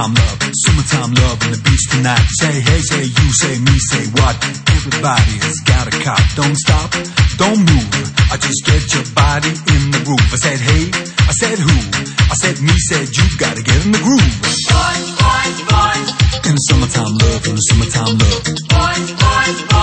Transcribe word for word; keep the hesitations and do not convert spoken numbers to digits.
summertime love, summertime love and the beach tonight. Say hey, say you, say me, say what? Everybody has got a cop. Don't stop, don't move. I just get your body in the groove. I said hey, I said who? I said me, said you. Gotta get in the groove. Boys, boys, boys. In the summertime love, in the summertime love. Boys, boys, boys.